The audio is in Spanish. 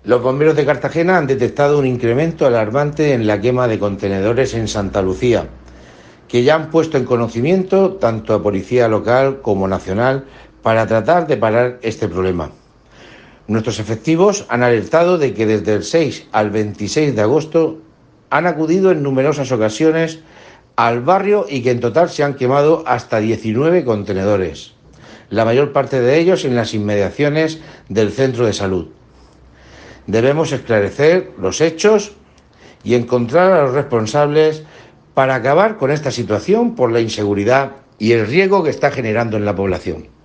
Los bomberos de Cartagena han detectado un incremento alarmante en la quema de contenedores en Santa Lucía, que ya han puesto en conocimiento tanto a Policía Local como Nacional para tratar de parar este problema. Nuestros efectivos han alertado de que desde el 6 al 26 de agosto han acudido en numerosas ocasiones al barrio y que en total se han quemado hasta 19 contenedores, la mayor parte de ellos en las inmediaciones del centro de salud. Debemos esclarecer los hechos y encontrar a los responsables para acabar con esta situación por la inseguridad y el riesgo que está generando en la población.